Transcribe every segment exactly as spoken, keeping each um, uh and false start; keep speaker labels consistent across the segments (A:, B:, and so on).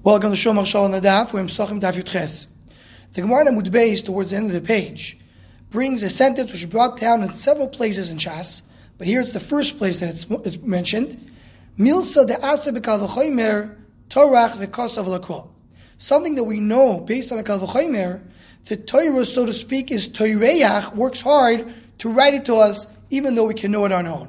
A: Welcome to Shul Machshava on the Daf. We're in Pesachim Daf Yud Ches. The Gemara in Amud Beis, towards the end of the page, brings a sentence which is brought down in several places in Shas, but here it's the first place that it's, it's mentioned. Milsa de'asa b'kal v'chomer torach v'kosav l'kol. Something that we know based on a kal v'chomer, the Torah, so to speak, is toireach, works hard to write it to us, even though we can know it on our own.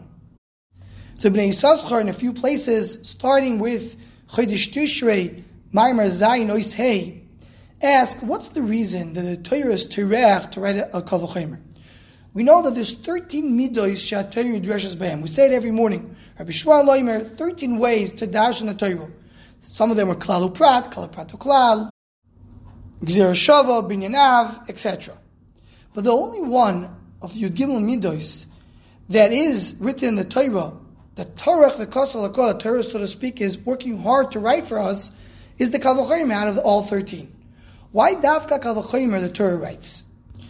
A: The Bnei Yissaschar in a few places, starting with Chodesh Tishrei, Maimar Zayin Ois Hey, ask, what's the reason that the Torah is Torah to write a Kal V'chomer? We know that there's thirteen midos Shat Torah Yidreshes B'hem. We say it every morning. Rabbi Shmuel Loimer, thirteen ways to dash in the Torah. Some of them are Klal Uprat, Klal Uprat Uklal, Gzera Shava, Binyanav, et cetera. But the only one of the Yud Gimel midos that is written in the Torah, the Torah, the Kosel, the Torah, so to speak, is working hard to write for us, is the Kal V'chomer out of all thirteen. Why Davka Kal V'chomer the Torah writes?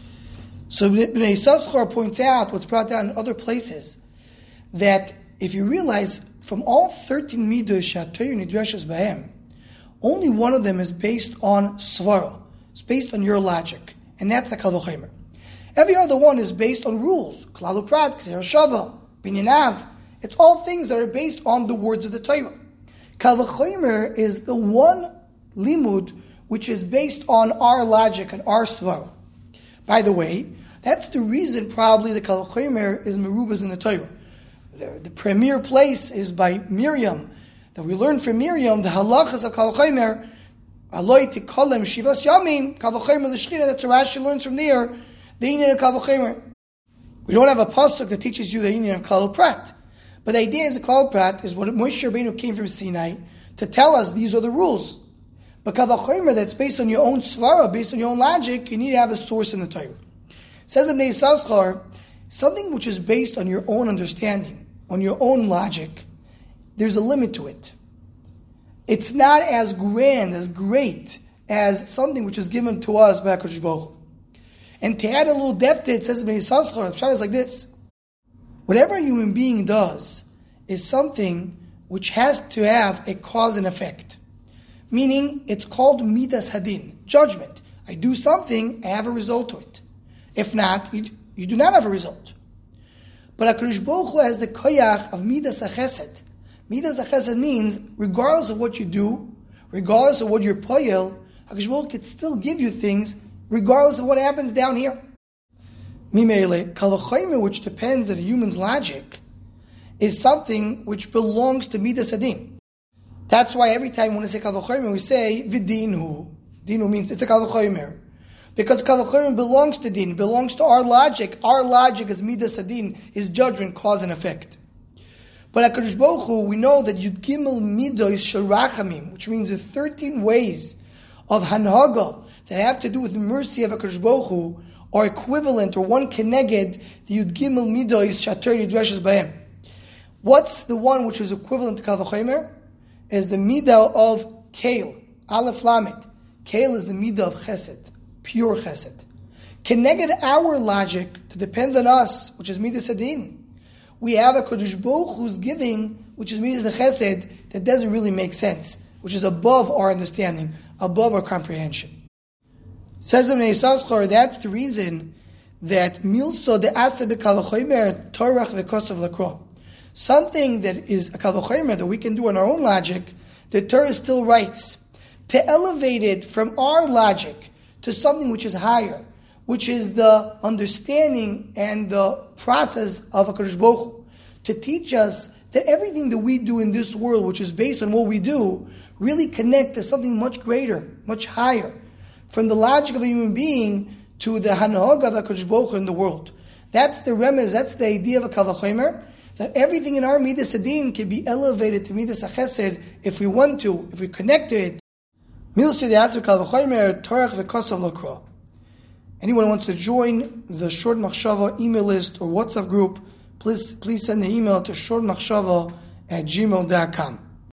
A: So Bnei Yissaschar points out what's brought down in other places, that if you realize from all thirteen midos Shat Torah Nidreshes B'hem, only one of them is based on svara. It's based on your logic, and that's the Kal V'chomer. Every other one is based on rules. Klal Uprat, Gzera Shava, Binyanav. It's all things that are based on the words of the Torah. Kal V'chomer is the one limud which is based on our logic and our svara. By the way, that's the reason probably the Kal V'chomer is merubas in the Torah. The, the premier place is by Miriam, that we learn from Miriam the halachas of Kal V'chomer, aloi tikolem shivas yamim, Kal V'chomer l'shchina. That's a Rashi learns from there the inyan of Kal V'chomer. We don't have a pasuk that teaches you the inyan of Klal Uprat. But the idea is the Klal Uprat is what Moshe Rabbeinu came from Sinai to tell us these are the rules. But Kal V'chomer that's based on your own svara, based on your own logic, you need to have a source in the Torah. Says Bnei Yissaschar, something which is based on your own understanding, on your own logic, there's a limit to it. It's not as grand, as great, as something which is given to us by HaKadosh Baruch Hu. And to add a little depth to it, says Bnei Yissaschar, the pshat is like this. Whatever a human being does is something which has to have a cause and effect. Meaning, it's called midas hadin, judgment. I do something, I have a result to it. If not, you, you do not have a result. But HaKadosh Baruch Hu has the koyach of midas hachesed. Midas hachesed means, regardless of what you do, regardless of what you're poyel, HaKadosh Baruch Hu can still give you things, regardless of what happens down here. Mimele, Kal V'chomer, which depends on a human's logic, is something which belongs to midas hadin. That's why every time when we say Kal V'chomer, we say Vidinhu. Dinu means it's a Kal V'chomer. Because Kal V'chomer belongs to din, belongs to our logic. Our logic is midas hadin, is judgment, cause and effect. But HaKadosh Baruch Hu, we know that Yud Gimel midos shel rachamim, which means the thirteen ways of hanhaga that have to do with the mercy of HaKadosh Baruch Hu, or equivalent, or one keneged the Yud Gimel midos Shat Torah Yidreshes B'hem. What's the one which is equivalent to Kal V'chomer? Is the midah of Kail, Aleph Lamed. Kail is the midah of Chesed, pure Chesed. Keneged our logic that depends on us, which is midas hadin. We have a Kodesh Baruch who's giving, which is midas the Chesed, that doesn't really make sense, which is above our understanding, above our comprehension. Says Bnei Yissaschar, that's the reason that milso de asa b'Kal V'chomer torach v'kosav l'kro. Something that is a Kal V'chomer that we can do on our own logic, the Torah still writes. To elevate it from our logic to something which is higher, which is the understanding and the process of HaKadosh Baruch Hu, to teach us that everything that we do in this world, which is based on what we do, really connect to something much greater, much higher, from the logic of a human being to the hanhag of HaKadosh Baruch Hu in the world. That's the remez, that's the idea of a Kal V'chomer, that everything in our midas hadin can be elevated to midas hachesed if we want to, if we connect to it. Milsi de'aseh Kal V'chomer torach v'kosav l'kro. Anyone who wants to join the Short Machshava email list or WhatsApp group, please please send the email to shortmachshava at gmail dot com.